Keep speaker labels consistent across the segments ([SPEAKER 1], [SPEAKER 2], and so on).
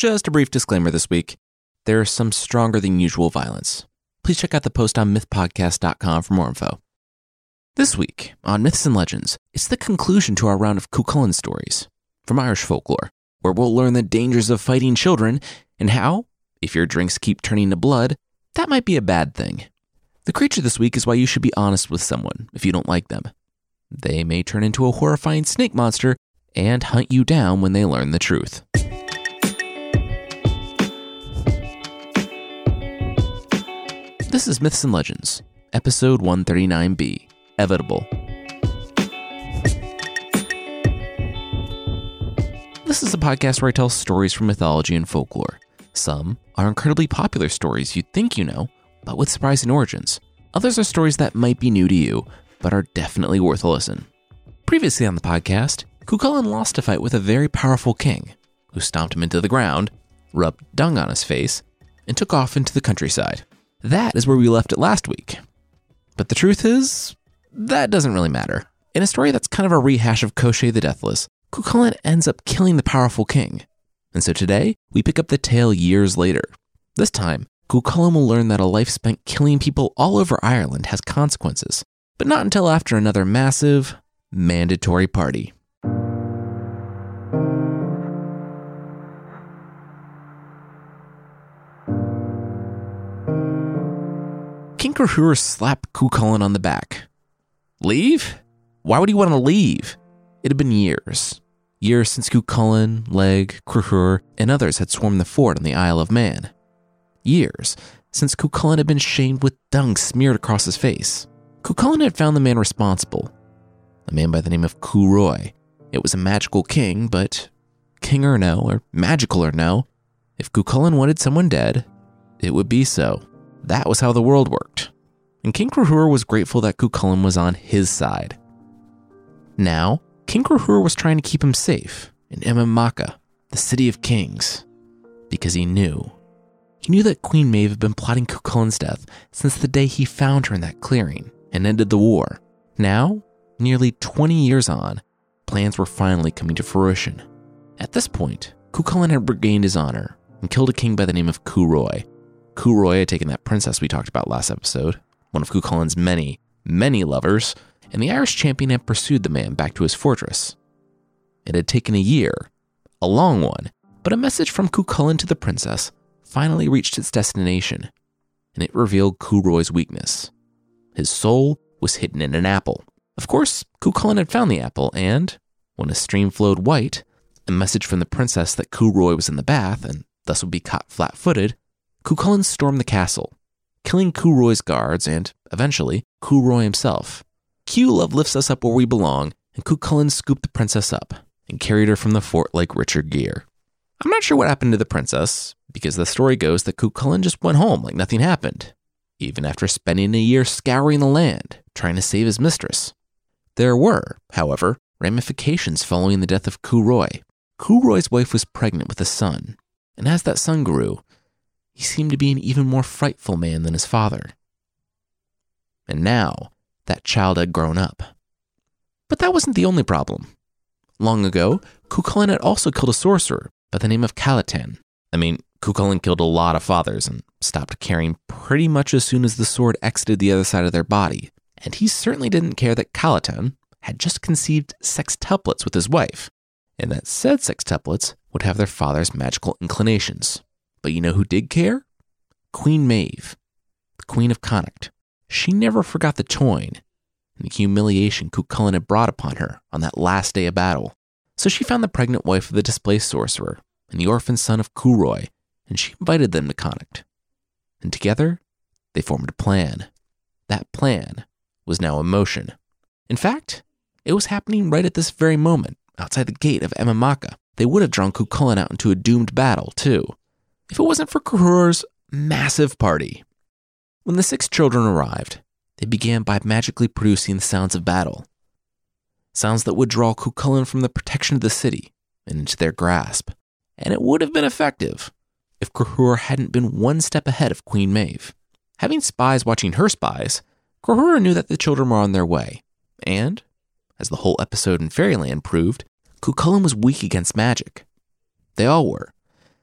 [SPEAKER 1] Just a brief disclaimer this week. There is some stronger than usual violence. Please check out the post on mythpodcast.com for more info. This week on Myths and Legends, it's the conclusion to our round of Cuchulainn stories from Irish folklore, where we'll learn the dangers of fighting children and how, if your drinks keep turning to blood, that might be a bad thing. The creature this week is why you should be honest with someone if you don't like them. They may turn into a horrifying snake monster and hunt you down when they learn the truth. This is Myths and Legends, episode 139B, Evitable. This is a podcast where I tell stories from mythology and folklore. Some are incredibly popular stories you'd think you know, but with surprising origins. Others are stories that might be new to you, but are definitely worth a listen. Previously on the podcast, Cuchulainn lost a fight with a very powerful king, who stomped him into the ground, rubbed dung on his face, and took off into the countryside. That is where we left it last week. But the truth is, that doesn't really matter. In a story that's kind of a rehash of Koschei the Deathless, Cuchulainn ends up killing the powerful king. And so today, we pick up the tale years later. This time, Cuchulainn will learn that a life spent killing people all over Ireland has consequences, but not until after another massive, mandatory party. King Cruthur slapped Cuchulainn on the back. Leave? Why would he want to leave? It had been years. Years since Cuchulainn, Leg, Cruthur, and others had swarmed the fort on the Isle of Man. Years since Cuchulainn had been shamed with dung smeared across his face. Cuchulainn had found the man responsible. A man by the name of Cú Roy. It was a magical king, but king or no, or magical or no, if Cuchulainn wanted someone dead, it would be so. That was how the world worked. And King Cruthur was grateful that Cuchulainn was on his side. Now, King Cruthur was trying to keep him safe in Emain Macha, the city of kings, because he knew. He knew that Queen Maeve had been plotting Cuchulainn's death since the day he found her in that clearing and ended the war. Now, nearly 20 years on, plans were finally coming to fruition. At this point, Cuchulainn had regained his honor and killed a king by the name of Cú Roy. Cú Roy had taken that princess we talked about last episode, one of Cuchulainn's many, many lovers, and the Irish champion had pursued the man back to his fortress. It had taken a year, a long one, but a message from Cuchulainn to the princess finally reached its destination, and it revealed Cú Roy's weakness. His soul was hidden in an apple. Of course, Cuchulainn had found the apple, and when a stream flowed white, a message from the princess that Cú Roy was in the bath and thus would be caught flat-footed, Cuchulainn stormed the castle, killing Cú Roy's guards and, eventually, Cú Roy himself. Q love lifts us up where we belong, and Cuchulainn scooped the princess up and carried her from the fort like Richard Gere. I'm not sure what happened to the princess, because the story goes that Cuchulainn just went home like nothing happened, even after spending a year scouring the land, trying to save his mistress. There were, however, ramifications following the death of Cú Roy. Cú Roy's wife was pregnant with a son, and as that son grew, he seemed to be an even more frightful man than his father. And now, that child had grown up. But that wasn't the only problem. Long ago, Cuchulainn had also killed a sorcerer by the name of Caladan. Cuchulainn killed a lot of fathers and stopped caring pretty much as soon as the sword exited the other side of their body. And he certainly didn't care that Caladan had just conceived sextuplets with his wife, and that said sextuplets would have their father's magical inclinations. But you know who did care? Queen Maeve, the Queen of Connacht. She never forgot the toying and the humiliation Cuchulainn had brought upon her on that last day of battle. So she found the pregnant wife of the displaced sorcerer and the orphan son of Cú Roy, and she invited them to Connacht. And together, they formed a plan. That plan was now in motion. In fact, it was happening right at this very moment, outside the gate of Emain Macha. They would have drawn Cuchulainn out into a doomed battle, too, if it wasn't for Cruthur's massive party. When the 6 children arrived, they began by magically producing the sounds of battle. Sounds that would draw Cuchulainn from the protection of the city and into their grasp. And it would have been effective if Cruthur hadn't been one step ahead of Queen Maeve. Having spies watching her spies, Cruthur knew that the children were on their way. And, as the whole episode in Fairyland proved, Cuchulainn was weak against magic. They all were.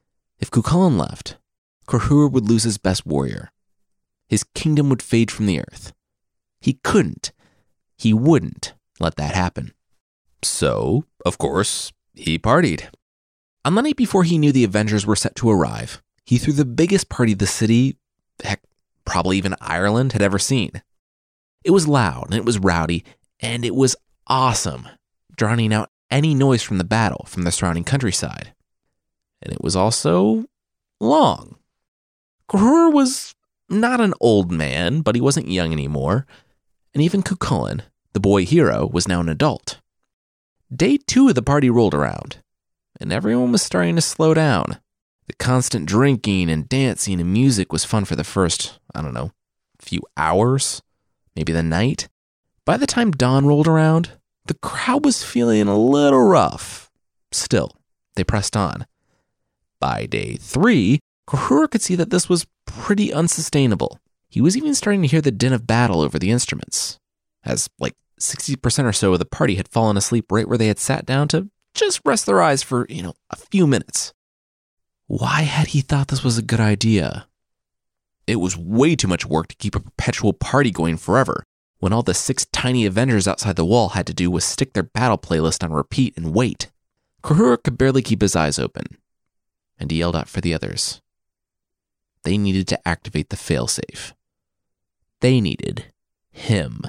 [SPEAKER 1] If Cuchulainn left, Cahir would lose his best warrior. His kingdom would fade from the earth. He wouldn't let that happen. So, of course, he partied. On the night before he knew the Avengers were set to arrive, he threw the biggest party the city, heck, probably even Ireland, had ever seen. It was loud, and it was rowdy, and it was awesome, drowning out any noise from the battle from the surrounding countryside. And it was also long. Cahir was not an old man, but he wasn't young anymore, and even Cuchulainn, the boy hero, was now an adult. Day 2 of the party rolled around, and everyone was starting to slow down. The constant drinking and dancing and music was fun for the first, few hours, maybe the night. By the time dawn rolled around, the crowd was feeling a little rough. Still, they pressed on. By day 3, Cahir could see that this was pretty unsustainable. He was even starting to hear the din of battle over the instruments, as 60% or so of the party had fallen asleep right where they had sat down to just rest their eyes for, a few minutes. Why had he thought this was a good idea? It was way too much work to keep a perpetual party going forever, when all the 6 tiny Avengers outside the wall had to do was stick their battle playlist on repeat and wait. Cahir could barely keep his eyes open, and he yelled out for the others. They needed to activate the failsafe. They needed him.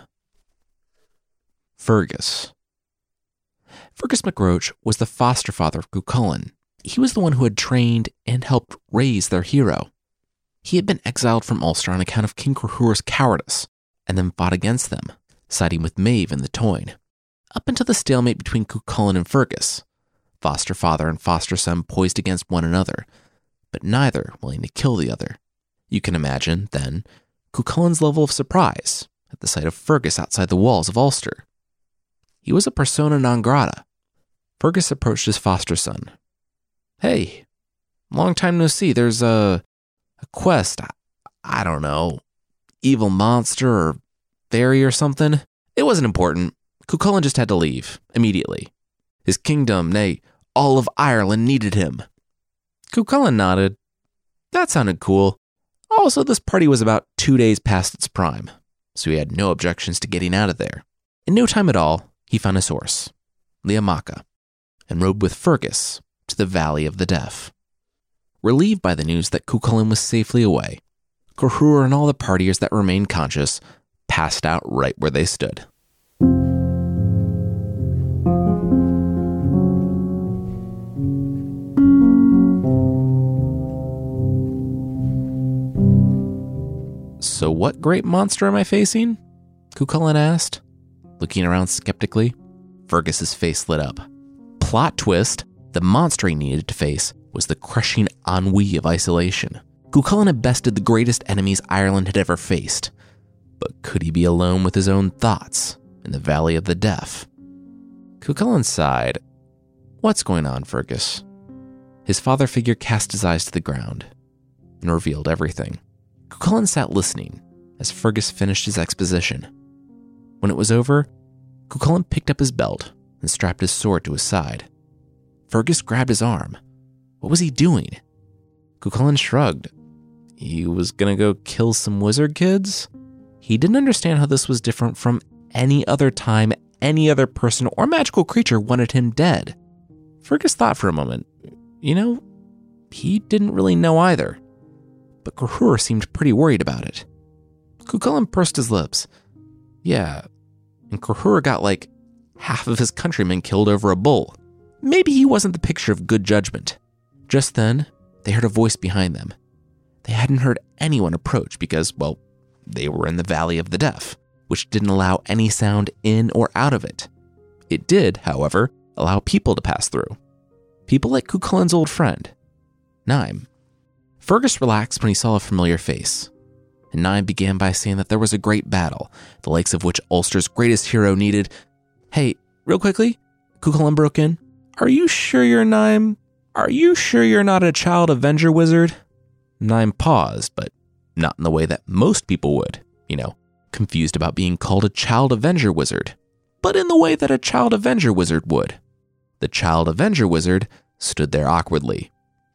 [SPEAKER 1] Fergus. Fergus MacRoach was the foster father of Cuchulainn. He was the one who had trained and helped raise their hero. He had been exiled from Ulster on account of King Cahir's cowardice, and then fought against them, siding with Maeve and the Táin. Up until the stalemate between Cuchulainn and Fergus, foster father and foster son poised against one another, but neither willing to kill the other. You can imagine, then, Cuchulainn's level of surprise at the sight of Fergus outside the walls of Ulster. He was a persona non grata. Fergus approached his foster son. Hey, long time no see. There's a quest. I don't know, evil monster or fairy or something. It wasn't important. Cuchulainn just had to leave immediately. His kingdom, nay, all of Ireland needed him. Cuchulainn nodded. That sounded cool. Also, this party was about 2 days past its prime, so he had no objections to getting out of there. In no time at all, he found his horse, Liamaka, and rode with Fergus to the Valley of the Deaf. Relieved by the news that Cuchulainn was safely away, Cahir and all the partiers that remained conscious passed out right where they stood. So what great monster am I facing? Cuchulainn asked, looking around skeptically. Fergus's face lit up. Plot twist, the monster he needed to face was the crushing ennui of isolation. Cuchulainn had bested the greatest enemies Ireland had ever faced, but could he be alone with his own thoughts in the Valley of the Deaf? Cuchulainn sighed. What's going on, Fergus? His father figure cast his eyes to the ground and revealed everything. Cuchulainn sat listening as Fergus finished his exposition. When it was over, Cuchulainn picked up his belt and strapped his sword to his side. Fergus grabbed his arm. What was he doing? Cuchulainn shrugged. He was gonna go kill some wizard kids? He didn't understand how this was different from any other time any other person or magical creature wanted him dead. Fergus thought for a moment. He didn't really know either. But Cahir seemed pretty worried about it. Cuchulainn pursed his lips. Yeah, and Cahir got half of his countrymen killed over a bull. Maybe he wasn't the picture of good judgment. Just then, they heard a voice behind them. They hadn't heard anyone approach because, they were in the Valley of the Deaf, which didn't allow any sound in or out of it. It did, however, allow people to pass through. People like Cuchulainn's old friend, Naim. Fergus relaxed when he saw a familiar face, and Naim began by saying that there was a great battle, the likes of which Ulster's greatest hero needed. Hey, real quickly, Cuchulainn broke in. Are you sure you're Naim? Are you sure you're not a child Avenger wizard? Naim paused, but not in the way that most people would, confused about being called a child Avenger wizard, but in the way that a child Avenger wizard would. The child Avenger wizard stood there awkwardly.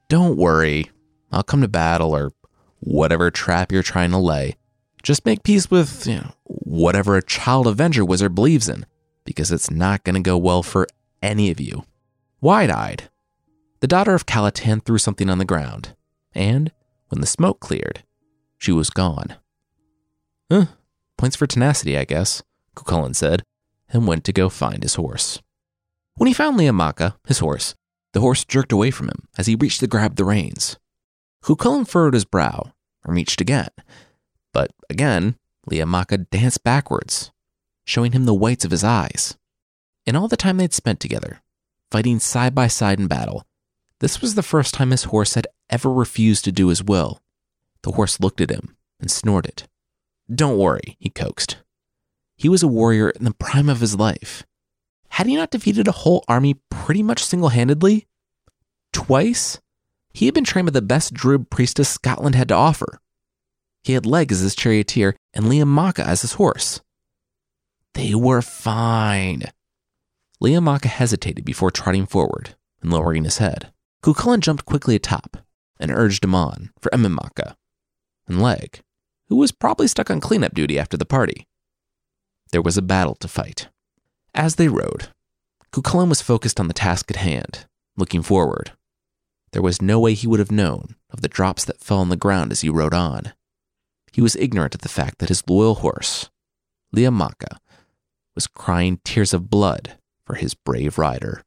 [SPEAKER 1] Don't worry. I'll come to battle or whatever trap you're trying to lay. Just make peace with, whatever a child Avenger wizard believes in, because it's not going to go well for any of you. Wide-eyed, the daughter of Caladan threw something on the ground, and when the smoke cleared, she was gone. Points for tenacity, I guess, Cuchulainn said, and went to go find his horse. When he found Liamaka, his horse, the horse jerked away from him as he reached to grab the reins. Cuchulainn furrowed his brow and reached again, but again, Liamaka danced backwards, showing him the whites of his eyes. In all the time they'd spent together, fighting side by side in battle, this was the first time his horse had ever refused to do his will. The horse looked at him and snorted. Don't worry, he coaxed. He was a warrior in the prime of his life. Had he not defeated a whole army pretty much single-handedly? Twice? He had been trained by the best druid priestess Scotland had to offer. He had Leg as his charioteer and Liamaka as his horse. They were fine. Liamaka hesitated before trotting forward and lowering his head. Cuchulainn jumped quickly atop and urged him on for Ememaka and Leg, who was probably stuck on cleanup duty after the party. There was a battle to fight. As they rode, Cuchulainn was focused on the task at hand, looking forward. There was no way he would have known of the drops that fell on the ground as he rode on. He was ignorant of the fact that his loyal horse, Liamaka, was crying tears of blood for his brave rider.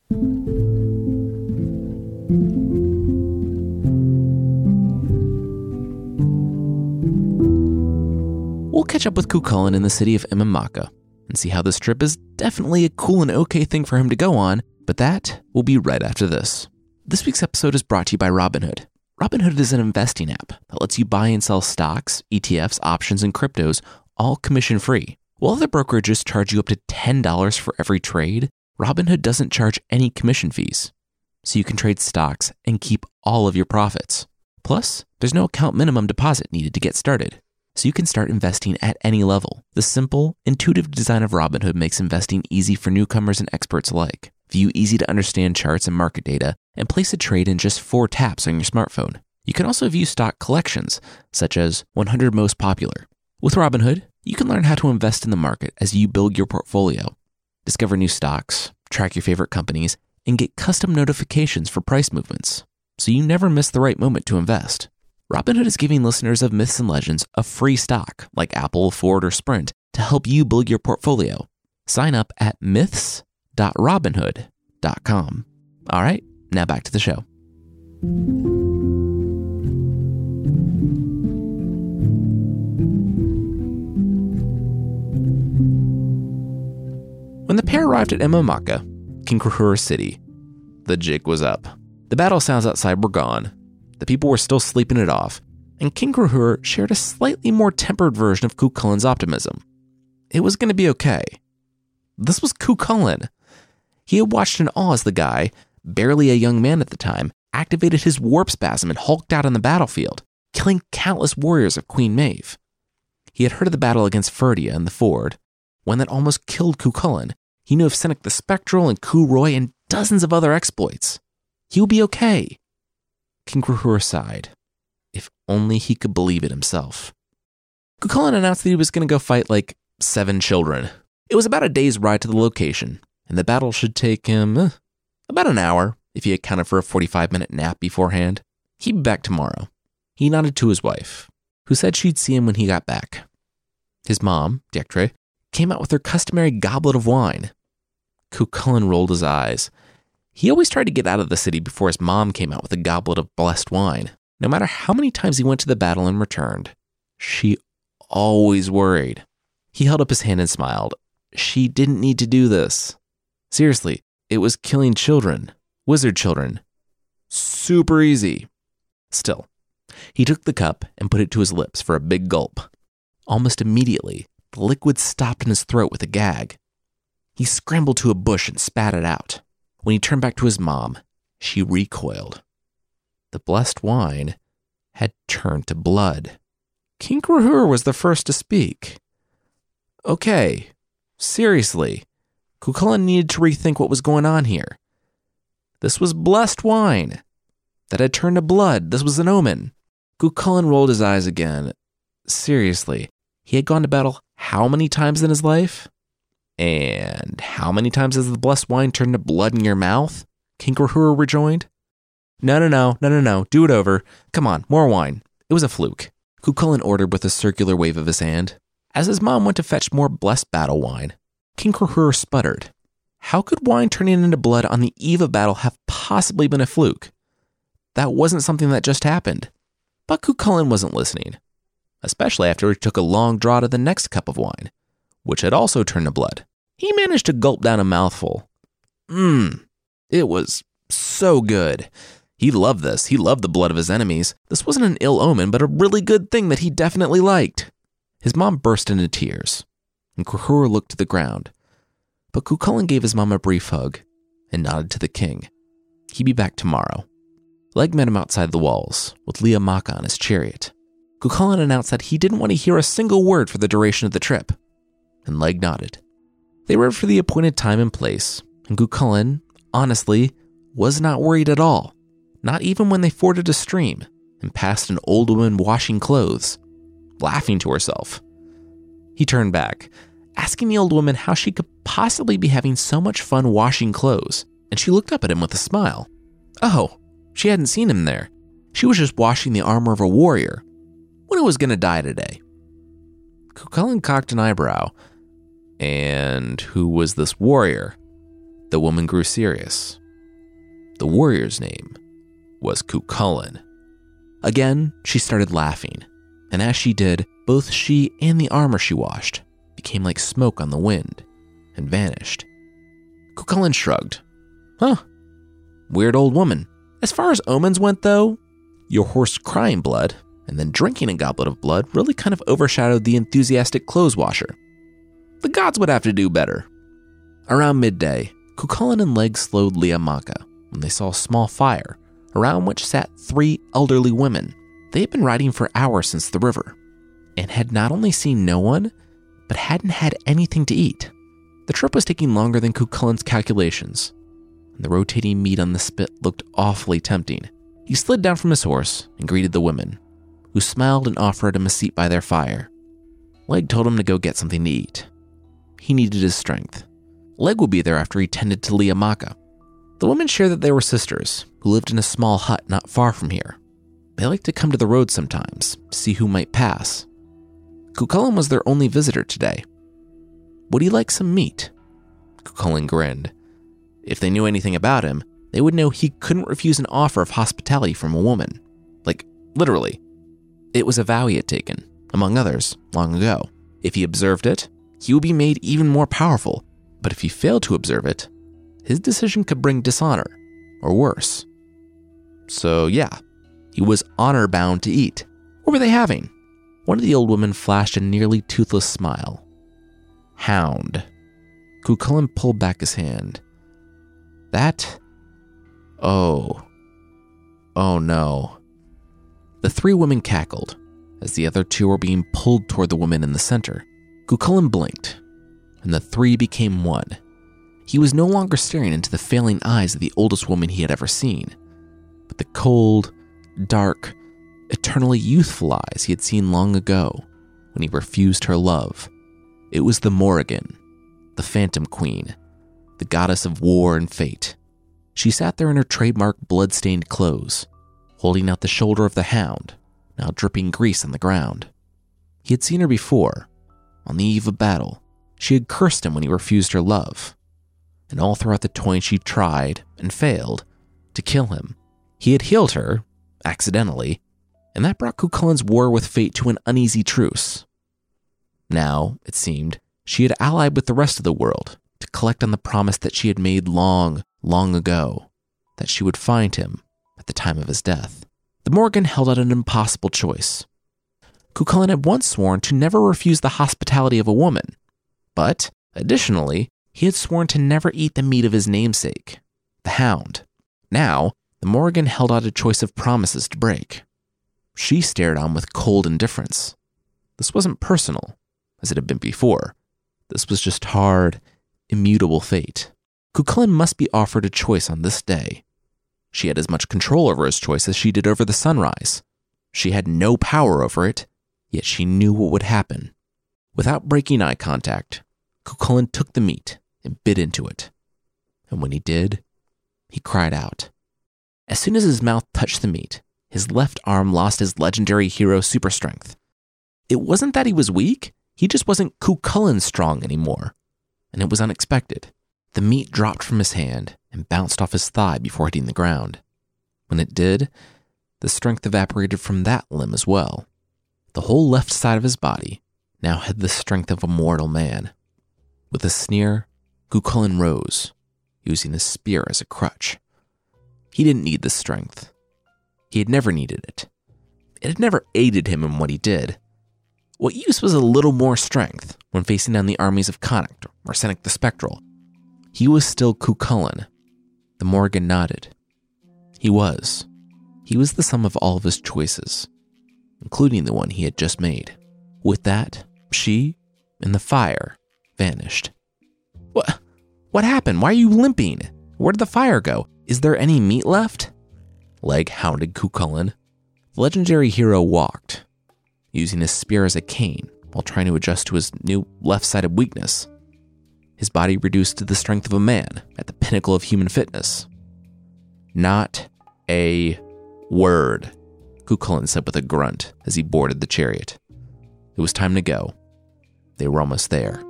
[SPEAKER 1] We'll catch up with Cuchulainn in the city of Ememaka and see how this trip is definitely a cool and okay thing for him to go on, but that will be right after this. This week's episode is brought to you by Robinhood. Robinhood is an investing app that lets you buy and sell stocks, ETFs, options, and cryptos, all commission-free. While other brokerages charge you up to $10 for every trade, Robinhood doesn't charge any commission fees, so you can trade stocks and keep all of your profits. Plus, there's no account minimum deposit needed to get started, so you can start investing at any level. The simple, intuitive design of Robinhood makes investing easy for newcomers and experts alike. View easy-to-understand charts and market data, and place a trade in just 4 taps on your smartphone. You can also view stock collections, such as 100 Most Popular. With Robinhood, you can learn how to invest in the market as you build your portfolio, discover new stocks, track your favorite companies, and get custom notifications for price movements, so you never miss the right moment to invest. Robinhood is giving listeners of Myths and Legends a free stock, like Apple, Ford, or Sprint, to help you build your portfolio. Sign up at myths.robinhood.com. All right, now back to the show. When the pair arrived at Ememaka, King Cahura's city, the jig was up. The battle sounds outside were gone. The people were still sleeping it off, and King Cahura shared a slightly more tempered version of Cuchulainn's optimism. It was going to be okay. This was Cuchulainn. He had watched in awe as the guy, barely a young man at the time, activated his warp spasm and hulked out on the battlefield, killing countless warriors of Queen Maeve. He had heard of the battle against Ferdia and the Ford, one that almost killed Cuchulainn. He knew of Sennac the Spectral and Cu Roy and dozens of other exploits. He would be okay. King Cahura sighed. If only he could believe it himself. Cuchulainn announced that he was going to go fight like 7 children. It was about a day's ride to the location, and the battle should take him about an hour if he accounted for a 45-minute nap beforehand. He'd be back tomorrow. He nodded to his wife, who said she'd see him when he got back. His mom, Deirdre, came out with her customary goblet of wine. Cuchulainn rolled his eyes. He always tried to get out of the city before his mom came out with a goblet of blessed wine. No matter how many times he went to the battle and returned, she always worried. He held up his hand and smiled. She didn't need to do this. Seriously, it was killing children, wizard children. Super easy. Still, he took the cup and put it to his lips for a big gulp. Almost immediately, the liquid stopped in his throat with a gag. He scrambled to a bush and spat it out. When he turned back to his mom, she recoiled. The blessed wine had turned to blood. King Cahura was the first to speak. Okay, seriously, Cuchulainn needed to rethink what was going on here. This was blessed wine. that had turned to blood. This was an omen. Cuchulainn rolled his eyes again. Seriously, he had gone to battle how many times in his life? And how many times has the blessed wine turned to blood in your mouth? King Krahur rejoined. No. Do it over. Come on, more wine. It was a fluke. Cuchulainn ordered with a circular wave of his hand. As his mom went to fetch more blessed battle wine, King Krahur sputtered. How could wine turning into blood on the eve of battle have possibly been a fluke? That wasn't something that just happened. But Cuchulainn wasn't listening, especially after he took a long draught of the next cup of wine, which had also turned to blood. He managed to gulp down a mouthful. It was so good. He loved this. He loved the blood of his enemies. This wasn't an ill omen, but a really good thing that he definitely liked. His mom burst into tears, and Krahur looked to the ground. But Cuchulainn gave his mom a brief hug and nodded to the king. He'd be back tomorrow. Leg met him outside the walls, with Lia Macha on his chariot. Cuchulainn announced that he didn't want to hear a single word for the duration of the trip, and Leg nodded. They rode for the appointed time and place, and Cuchulainn, honestly, was not worried at all. Not even when they forded a stream and passed an old woman washing clothes, laughing to herself. He turned back, asking the old woman how she could possibly be having so much fun washing clothes, and she looked up at him with a smile. Oh, she hadn't seen him there. She was just washing the armor of a warrior, when it was going to die today. Cuchulainn cocked an eyebrow. And who was this warrior? The woman grew serious. The warrior's name was Cuchulainn. Again, she started laughing, and as she did, both she and the armor she washed became like smoke on the wind and vanished. Cuchulainn shrugged. Weird old woman. As far as omens went, though, your horse crying blood and then drinking a goblet of blood really kind of overshadowed the enthusiastic clothes washer. The gods would have to do better. Around midday, Cuchulainn and Leg slowed Lia Macha when they saw a small fire around which sat 3 elderly women. They had been riding for hours since the river and had not only seen no one, but hadn't had anything to eat. The trip was taking longer than Cuchulainn's calculations, and the rotating meat on the spit looked awfully tempting. He slid down from his horse and greeted the women, who smiled and offered him a seat by their fire. Leg told him to go get something to eat. He needed his strength. Leg would be there after he tended to Lia Macha. The women shared that they were sisters who lived in a small hut not far from here. They liked to come to the road sometimes to see who might pass. Cuchulainn was their only visitor today. Would he like some meat? Cuchulainn grinned. If they knew anything about him, they would know he couldn't refuse an offer of hospitality from a woman. Like, literally. It was a vow he had taken, among others, long ago. If he observed it, he would be made even more powerful. But if he failed to observe it, his decision could bring dishonor, or worse. So yeah, he was honor-bound to eat. What were they having? One of the old women flashed a nearly toothless smile. Hound. Cuchulainn pulled back his hand. That? Oh no. The 3 women cackled, as the other 2 were being pulled toward the woman in the center. Cuchulainn blinked, and the 3 became one. He was no longer staring into the failing eyes of the oldest woman he had ever seen, but the cold, dark, eternally youthful eyes he had seen long ago when he refused her love. It was the Morrigan, the Phantom Queen, the goddess of war and fate. She sat there in her trademark blood-stained clothes, holding out the shoulder of the hound, now dripping grease on the ground. He had seen her before. On the eve of battle, she had cursed him when he refused her love. And all throughout the toying she tried, and failed, to kill him. He had healed her, accidentally, and that brought Cuchulainn's war with fate to an uneasy truce. Now, it seemed, she had allied with the rest of the world to collect on the promise that she had made long, long ago, that she would find him at the time of his death. The Morrigan held out an impossible choice. Cuchulainn had once sworn to never refuse the hospitality of a woman, but, additionally, he had sworn to never eat the meat of his namesake, the hound. Now, the Morrigan held out a choice of promises to break. She stared on with cold indifference. This wasn't personal, as it had been before. This was just hard, immutable fate. Cuchulainn must be offered a choice on this day. She had as much control over his choice as she did over the sunrise. She had no power over it, yet she knew what would happen. Without breaking eye contact, Cuchulainn took the meat and bit into it. And when he did, he cried out. As soon as his mouth touched the meat, his left arm lost his legendary hero super strength. It wasn't that he was weak, he just wasn't Cuchulainn strong anymore. And it was unexpected. The meat dropped from his hand and bounced off his thigh before hitting the ground. When it did, the strength evaporated from that limb as well. The whole left side of his body now had the strength of a mortal man. With a sneer, Cuchulainn rose, using his spear as a crutch. He didn't need the strength. He had never needed it. It had never aided him in what he did. What use was a little more strength when facing down the armies of Connacht or Sennac the Spectral? He was still Cuchulainn. The Morrigan nodded. He was the sum of all of his choices, including the one he had just made. With that, she and the fire vanished. What happened? Why are you limping? Where did the fire go? Is there any meat left? Leg hounded Cuchulainn. The legendary hero walked, using his spear as a cane while trying to adjust to his new left-sided weakness. His body reduced to the strength of a man at the pinnacle of human fitness. Not a word, Cuchulainn said with a grunt as he boarded the chariot. It was time to go. They were almost there.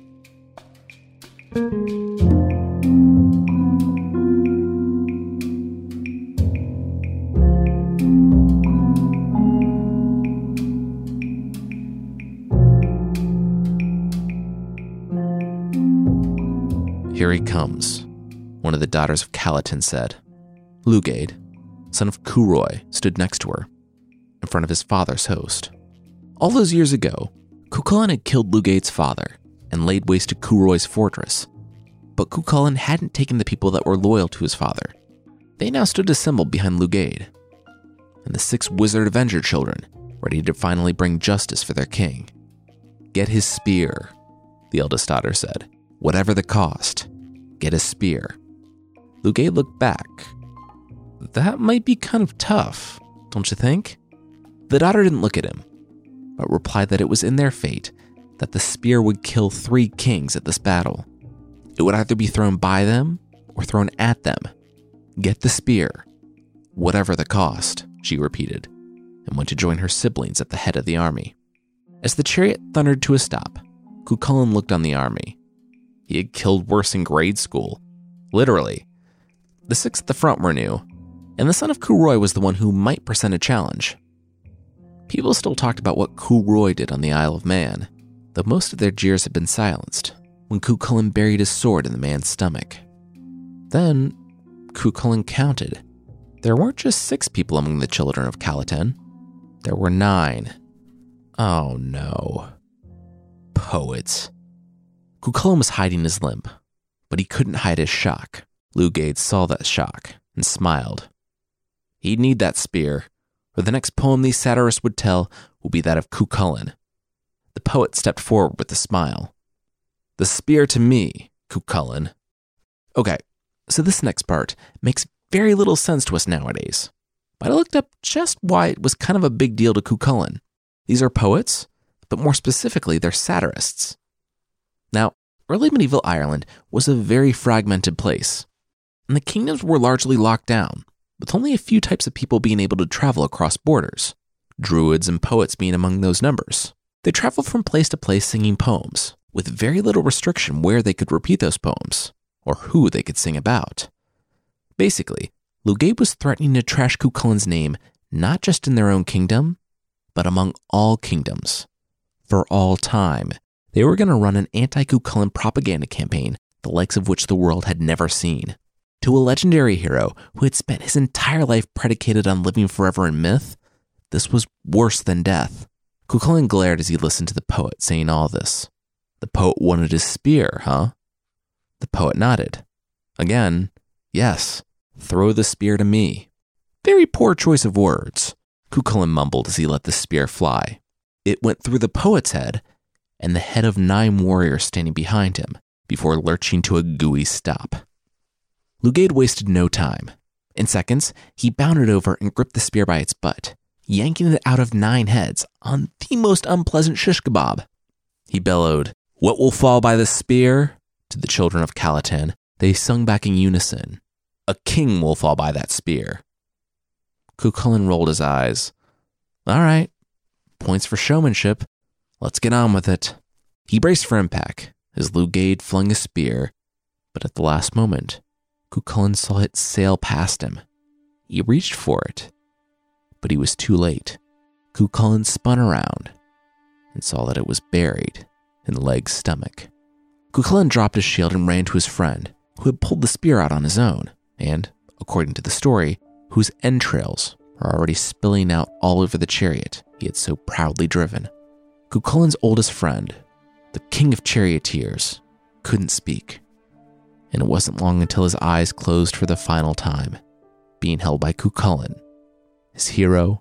[SPEAKER 1] Here he comes, one of the daughters of Calatin said. Lugaid, son of Curoi, stood next to her, in front of his father's host. All those years ago, Cuchulainn had killed Lugaid's father and laid waste to Curoi's fortress, but Cuchulainn hadn't taken the people that were loyal to his father. They now stood assembled behind Lugaid, and the 6 Wizard Avenger children, ready to finally bring justice for their king. Get his spear, the eldest daughter said. Whatever the cost, get a spear. Lugaid looked back. That might be kind of tough, don't you think? The daughter didn't look at him, but replied that it was in their fate that the spear would kill 3 kings at this battle. It would either be thrown by them or thrown at them. Get the spear, whatever the cost, she repeated, and went to join her siblings at the head of the army. As the chariot thundered to a stop, Cuchulainn looked on the army. He had killed worse in grade school. Literally. The 6 at the front were new, and the son of Curoi was the one who might present a challenge. People still talked about what Curoi did on the Isle of Man, though most of their jeers had been silenced when Cuchulainn buried his sword in the man's stomach. Then, Cuchulainn counted. There weren't just 6 people among the children of Calatin. There were 9. Oh no. Poets. Cuchulainn was hiding his limp, but he couldn't hide his shock. Lugaid saw that shock and smiled. He'd need that spear, or the next poem these satirists would tell will be that of Cuchulainn. The poet stepped forward with a smile. The spear to me, Cuchulainn. Okay, so this next part makes very little sense to us nowadays, but I looked up just why it was kind of a big deal to Cuchulainn. These are poets, but more specifically, they're satirists. Now, early medieval Ireland was a very fragmented place, and the kingdoms were largely locked down, with only a few types of people being able to travel across borders, druids and poets being among those numbers. They traveled from place to place singing poems, with very little restriction where they could repeat those poems, or who they could sing about. Basically, Lugaid was threatening to trash Cuchulainn's name not just in their own kingdom, but among all kingdoms, for all time. They were going to run an anti-Cuchulainn propaganda campaign, the likes of which the world had never seen. To a legendary hero who had spent his entire life predicated on living forever in myth, this was worse than death. Cuchulainn glared as he listened to the poet saying all this. The poet wanted his spear, huh? The poet nodded. Again, yes, throw the spear to me. Very poor choice of words, Cuchulainn mumbled as he let the spear fly. It went through the poet's head and the head of 9 warriors standing behind him before lurching to a gooey stop. Lugaid wasted no time. In seconds, he bounded over and gripped the spear by its butt, yanking it out of 9 heads on the most unpleasant shish kebab. He bellowed, "What will fall by the spear?" To the children of Caladan. They sung back in unison, "A king will fall by that spear." Cuchulainn rolled his eyes. "All right, points for showmanship. Let's get on with it." He braced for impact as Lugaid flung his spear, but at the last moment, Cuchulainn saw it sail past him. He reached for it, but he was too late. Cuchulainn spun around and saw that it was buried in Leg's stomach. Cuchulainn dropped his shield and ran to his friend, who had pulled the spear out on his own, and, according to the story, whose entrails were already spilling out all over the chariot he had so proudly driven. Cuchulainn's oldest friend, the king of charioteers, couldn't speak, and it wasn't long until his eyes closed for the final time, being held by Cuchulainn, his hero,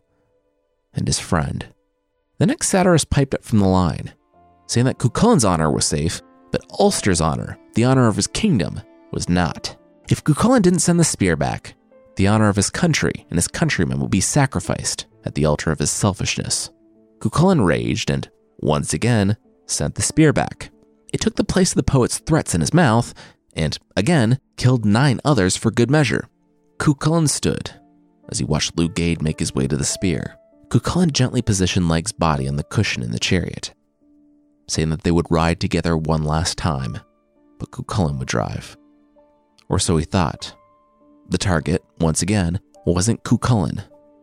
[SPEAKER 1] and his friend. The next satirist piped up from the line, saying that Cuchulainn's honor was safe, but Ulster's honor, the honor of his kingdom, was not. If Cuchulainn didn't send the spear back, the honor of his country and his countrymen would be sacrificed at the altar of his selfishness. Cuchulainn raged and, once again, sent the spear back. It took the place of the poet's threats in his mouth and, again, killed 9 others for good measure. Cuchulainn stood as he watched Lugaid make his way to the spear. Cuchulainn gently positioned Leg's body on the cushion in the chariot, saying that they would ride together one last time, but Cuchulainn would drive. Or so he thought. The target, once again, wasn't Cuchulainn,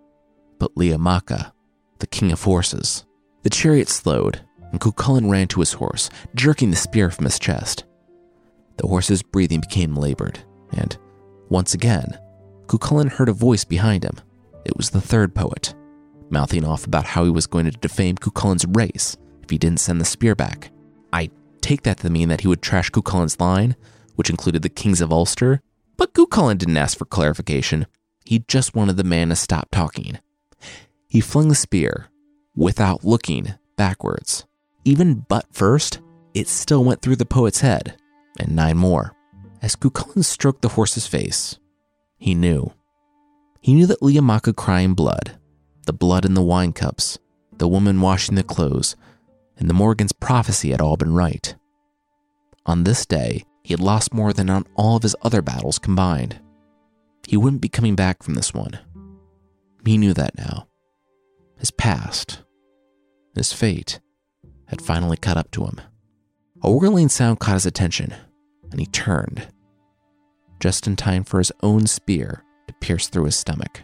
[SPEAKER 1] but Liamaka, the king of horses. The chariot slowed, and Cuchulainn ran to his horse, jerking the spear from his chest. The horse's breathing became labored, and, once again, Cuchulainn heard a voice behind him. It was the third poet, mouthing off about how he was going to defame Cuchulainn's race if he didn't send the spear back. I take that to mean that he would trash Cuchulainn's line, which included the kings of Ulster, but Cuchulainn didn't ask for clarification. He just wanted the man to stop talking. He flung the spear, without looking, backwards. Even butt first, it still went through the poet's head, and 9 more. As Cuchulainn stroked the horse's face, he knew. He knew that Liamaka crying blood, the blood in the wine cups, the woman washing the clothes, and the Morrigan's prophecy had all been right. On this day, he had lost more than on all of his other battles combined. He wouldn't be coming back from this one. He knew that now. His past, his fate, had finally caught up to him. A whirling sound caught his attention, and he turned, just in time for his own spear to pierce through his stomach.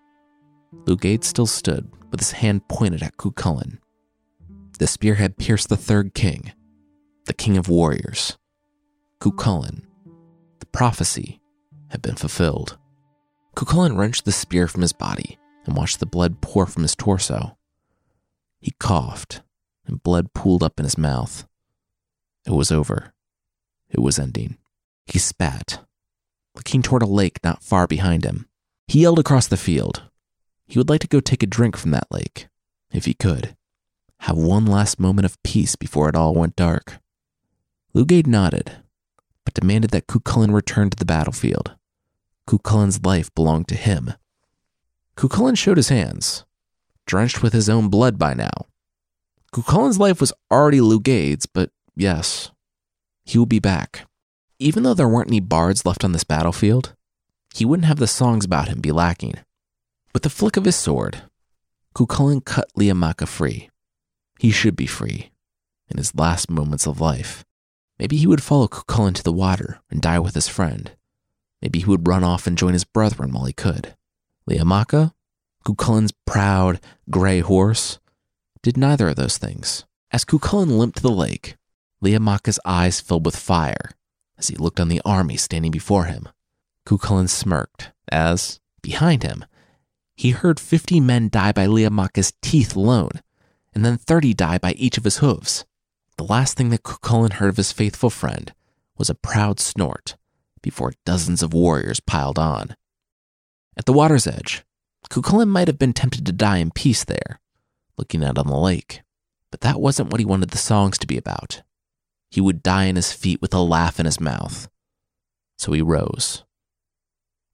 [SPEAKER 1] Lugaid still stood with his hand pointed at Cuchulainn. The spear had pierced the third king, the king of warriors. Cuchulainn. The prophecy had been fulfilled. Cuchulainn wrenched the spear from his body and watched the blood pour from his torso. He coughed, and blood pooled up in his mouth. It was over. It was ending. He spat, looking toward a lake not far behind him. He yelled across the field. He would like to go take a drink from that lake, if he could. Have one last moment of peace before it all went dark. Lugaid nodded, but demanded that Cuchulainn return to the battlefield. Cuchulainn's life belonged to him. Cuchulainn showed his hands, drenched with his own blood by now. Cuchulainn's life was already Lugaid's, but yes, he would be back. Even though there weren't any bards left on this battlefield, he wouldn't have the songs about him be lacking. With the flick of his sword, Cuchulainn cut Liamaka free. He should be free, in his last moments of life. Maybe he would follow Cuchulainn to the water and die with his friend. Maybe he would run off and join his brethren while he could. Liamaka, Cuchulainn's proud, gray horse, did neither of those things. As Cuchulainn limped to the lake, Liamaka's eyes filled with fire as he looked on the army standing before him. Cuchulainn smirked as, behind him, he heard 50 men die by Liamaka's teeth alone, and then 30 die by each of his hooves. The last thing that Cuchulainn heard of his faithful friend was a proud snort before dozens of warriors piled on. At the water's edge, Cuchulainn might have been tempted to die in peace there, looking out on the lake, but that wasn't what he wanted the songs to be about. He would die on his feet with a laugh in his mouth. So he rose,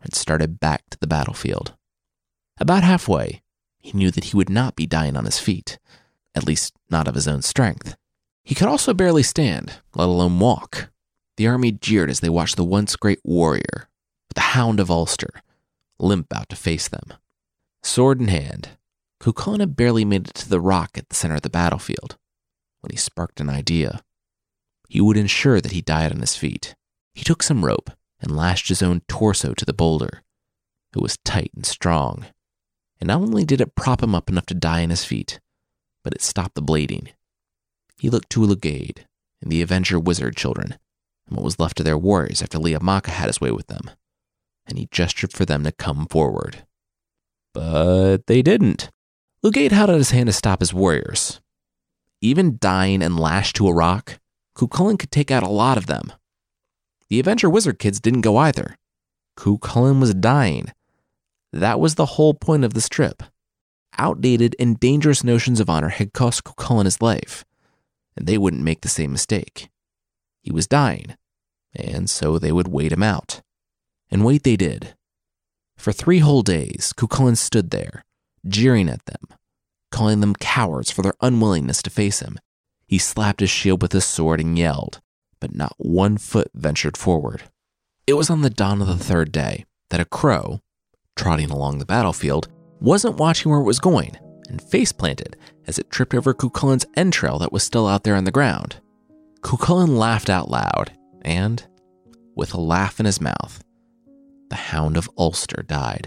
[SPEAKER 1] and started back to the battlefield. About halfway, he knew that he would not be dying on his feet, at least not of his own strength. He could also barely stand, let alone walk. The army jeered as they watched the once great warrior, the Hound of Ulster, limp out to face them. Sword in hand, Cuchulainn had barely made it to the rock at the center of the battlefield when he sparked an idea. He would ensure that he died on his feet. He took some rope and lashed his own torso to the boulder. It was tight and strong, and not only did it prop him up enough to die on his feet, but it stopped the bleeding. He looked to Lugaid and the Avenger wizard children and what was left of their warriors after Liath Macha had his way with them, and he gestured for them to come forward. But they didn't. Lugaid held out his hand to stop his warriors. Even dying and lashed to a rock, Cuchulainn could take out a lot of them. The Avenger wizard kids didn't go either. Cuchulainn was dying. That was the whole point of this trip. Outdated and dangerous notions of honor had cost Cuchulainn his life, and they wouldn't make the same mistake. He was dying, and so they would wait him out. And wait they did. For 3 whole days, Cuchulainn stood there, jeering at them, calling them cowards for their unwillingness to face him. He slapped his shield with his sword and yelled, but not one foot ventured forward. It was on the dawn of the 3rd day that a crow, trotting along the battlefield, wasn't watching where it was going and face-planted as it tripped over Cuchulainn's entrail that was still out there on the ground. Cuchulainn laughed out loud, and, with a laugh in his mouth, the Hound of Ulster died.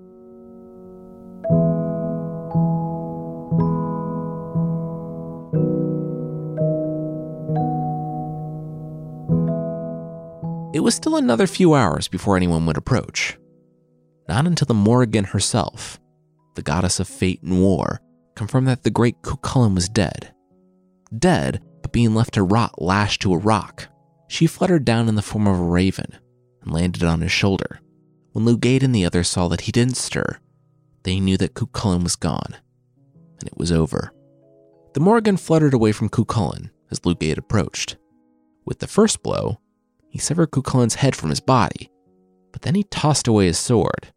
[SPEAKER 1] It was still another few hours before anyone would approach. Not until the Morrigan herself, the goddess of fate and war, confirmed that the great Cuchulainn was dead. Dead, but being left to rot lashed to a rock. She fluttered down in the form of a raven and landed on his shoulder. When Lugaid and the others saw that he didn't stir, they knew that Cuchulainn was gone, and it was over. The Morrigan fluttered away from Cuchulainn as Lugaid approached. With the first blow, he severed Cuchulainn's head from his body, but then he tossed away his sword.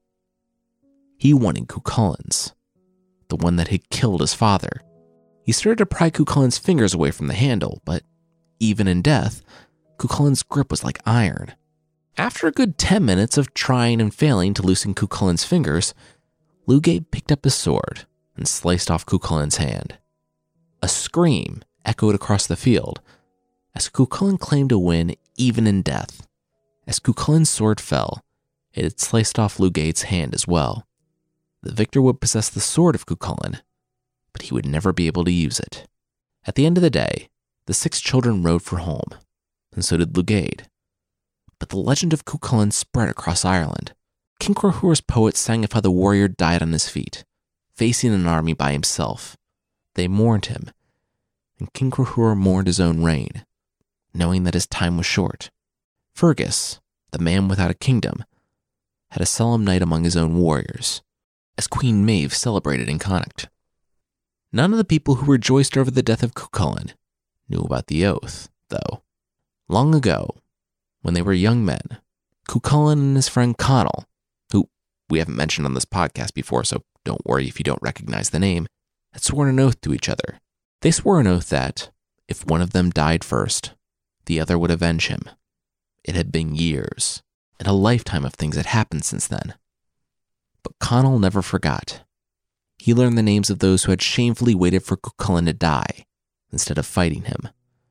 [SPEAKER 1] He wanted Cuchulainn's, the one that had killed his father. He started to pry Cuchulainn's fingers away from the handle, but even in death, Cuchulainn's grip was like iron. After a good 10 minutes of trying and failing to loosen Cuchulainn's fingers, Lugaid picked up his sword and sliced off Cuchulainn's hand. A scream echoed across the field as Cuchulainn claimed to win even in death. As Cuchulainn's sword fell, it had sliced off Lugaid's hand as well. The victor would possess the sword of Cuchulainn, but he would never be able to use it. At the end of the day, the 6 children rode for home, and so did Lugaid. But the legend of Cuchulainn spread across Ireland. King Cruthur's poets sang of how the warrior died on his feet, facing an army by himself. They mourned him, and King Cruthur mourned his own reign, knowing that his time was short. Fergus, the man without a kingdom, had a solemn night among his own warriors, as Queen Maeve celebrated in Connacht. None of the people who rejoiced over the death of Cuchulainn knew about the oath, though. Long ago, when they were young men, Cuchulainn and his friend Conall, who we haven't mentioned on this podcast before, so don't worry if you don't recognize the name, had sworn an oath to each other. They swore an oath that, if one of them died first, the other would avenge him. It had been years, and a lifetime of things had happened since then. But Conall never forgot. He learned the names of those who had shamefully waited for Cuchulainn to die instead of fighting him,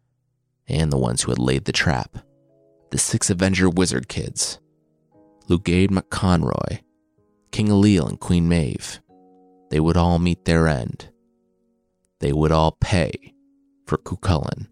[SPEAKER 1] and the ones who had laid the trap. The 6 Avenger wizard kids, Lugaid MacConroy, King Ailill and Queen Maeve. They would all meet their end. They would all pay for Cuchulainn.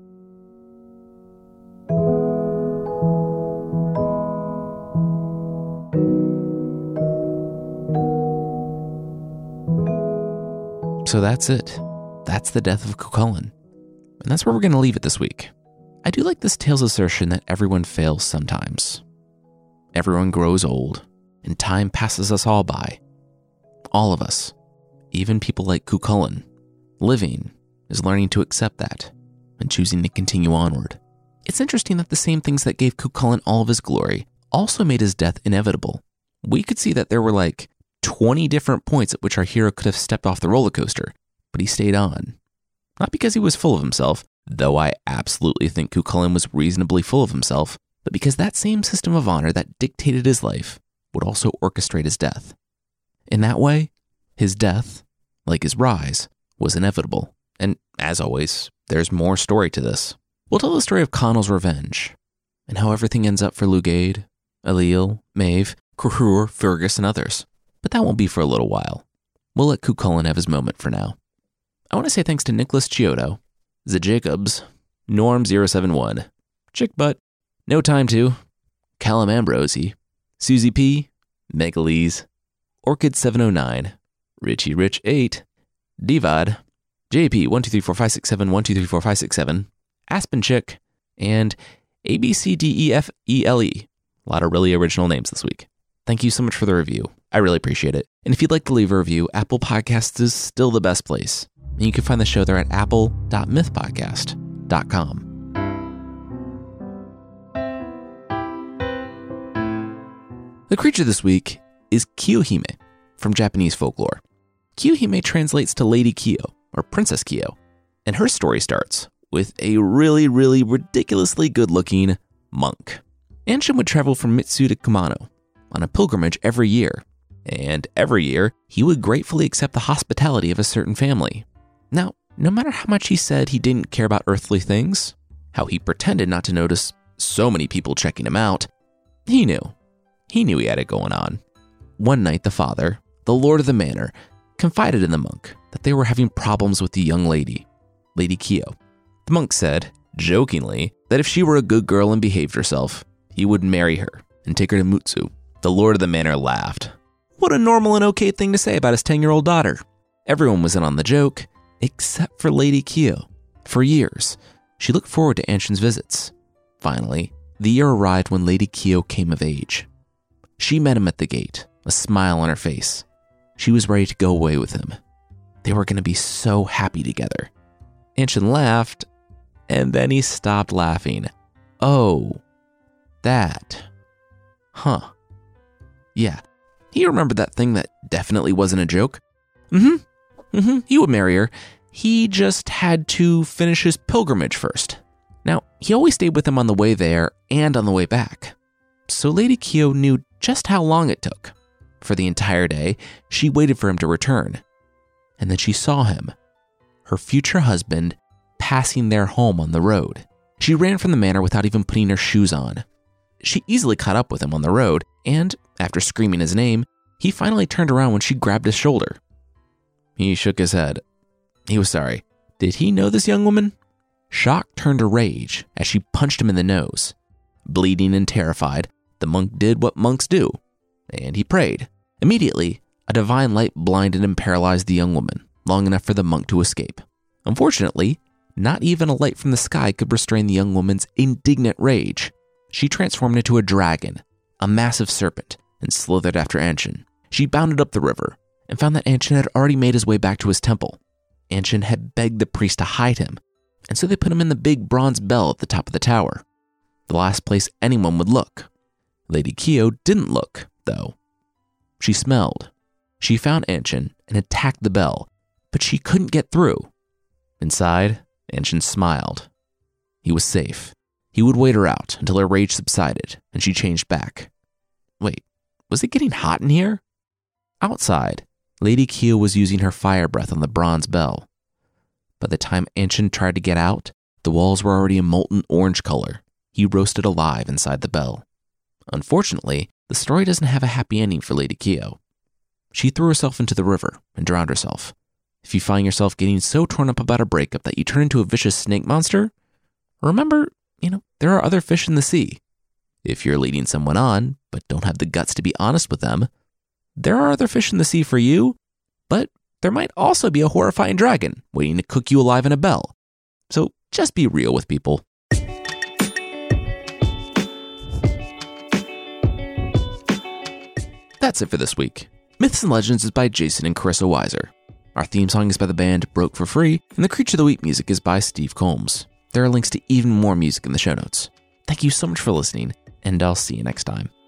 [SPEAKER 1] So that's it. That's the death of Cuchulainn. And that's where we're going to leave it this week. I do like this tale's assertion that everyone fails sometimes. Everyone grows old, and time passes us all by. All of us, even people like Cuchulainn. Living is learning to accept that and choosing to continue onward. It's interesting that the same things that gave Cuchulainn all of his glory also made his death inevitable. we could see that there were like 20 different points at which our hero could have stepped off the roller coaster, but he stayed on. Not because he was full of himself, though I absolutely think Cuchulainn was reasonably full of himself, but because that same system of honor that dictated his life would also orchestrate his death. In that way, his death, like his rise, was inevitable. And as always, there's more story to this. We'll tell the story of Conall's revenge, and how everything ends up for Lugaid, Ailill, Maeve, Cruthur, Fergus, and others. But that won't be for a little while. We'll let Cuchulainn have his moment for now. I want to say thanks to Nicholas Chiodo, The Jacobs, Norm071, Chickbutt, No Time To, Callum Ambrosi, Susie P, Megalese, Orchid709, Richie Rich 8, Divad, JP 1234567, Aspen Chick, and ABCDEFELE. A lot of really original names this week. Thank you so much for the review. I really appreciate it. And if you'd like to leave a review, Apple Podcasts is still the best place. And you can find the show there at apple.mythpodcast.com. The creature this week is Kiyohime from Japanese folklore. Kiyohime translates to Lady Kiyo, or Princess Kiyo, and her story starts with a really, really ridiculously good-looking monk. Anshin would travel from Mitsu to Kumano on a pilgrimage every year, and every year he would gratefully accept the hospitality of a certain family. Now, no matter how much he said he didn't care about earthly things, how he pretended not to notice so many people checking him out, he knew. He knew he had it going on. One night, the father, the lord of the manor, confided in the monk that they were having problems with the young lady, Lady Kiyo. The monk said, jokingly, that if she were a good girl and behaved herself, he would marry her and take her to Mutsu. The lord of the manor laughed. What a normal and okay thing to say about his 10-year-old daughter. Everyone was in on the joke, except for Lady Kiyo. For years, she looked forward to Anshin's visits. Finally, the year arrived when Lady Kiyo came of age. She met him at the gate, a smile on her face. She was ready to go away with him. They were going to be so happy together. Anshin laughed, and then he stopped laughing. Oh, that. Huh. Yeah, he remembered that thing that definitely wasn't a joke. He would marry her. He just had to finish his pilgrimage first. Now, he always stayed with him on the way there and on the way back. So Lady Kiyo knew just how long it took. For the entire day, she waited for him to return. And then she saw him, her future husband, passing their home on the road. She ran from the manor without even putting her shoes on. She easily caught up with him on the road, and after screaming his name, he finally turned around when she grabbed his shoulder. He shook his head. He was sorry. Did he know this young woman? Shock turned to rage as she punched him in the nose. Bleeding and terrified, the monk did what monks do, and he prayed. Immediately, a divine light blinded and paralyzed the young woman, long enough for the monk to escape. Unfortunately, not even a light from the sky could restrain the young woman's indignant rage. She transformed into a dragon, a massive serpent, and slithered after Anshin. She bounded up the river and found that Anshin had already made his way back to his temple. Anshin had begged the priest to hide him, and so they put him in the big bronze bell at the top of the tower, the last place anyone would look. Lady Kiyo didn't look, though. She smelled. She found Anshin and attacked the bell, but she couldn't get through. Inside, Anshin smiled. He was safe. He would wait her out until her rage subsided, and she changed back. Wait, was it getting hot in here? Outside, Lady Kiyo was using her fire breath on the bronze bell. By the time Anshin tried to get out, the walls were already a molten orange color. He roasted alive inside the bell. Unfortunately, the story doesn't have a happy ending for Lady Kiyo. She threw herself into the river and drowned herself. If you find yourself getting so torn up about a breakup that you turn into a vicious snake monster, remember, there are other fish in the sea. If you're leading someone on, but don't have the guts to be honest with them, there are other fish in the sea for you, but there might also be a horrifying dragon waiting to cook you alive in a bell. So just be real with people. That's it for this week. Myths and Legends is by Jason and Carissa Weiser. Our theme song is by the band Broke for Free, and the Creature of the Week music is by Steve Combs. There are links to even more music in the show notes. Thank you so much for listening, and I'll see you next time.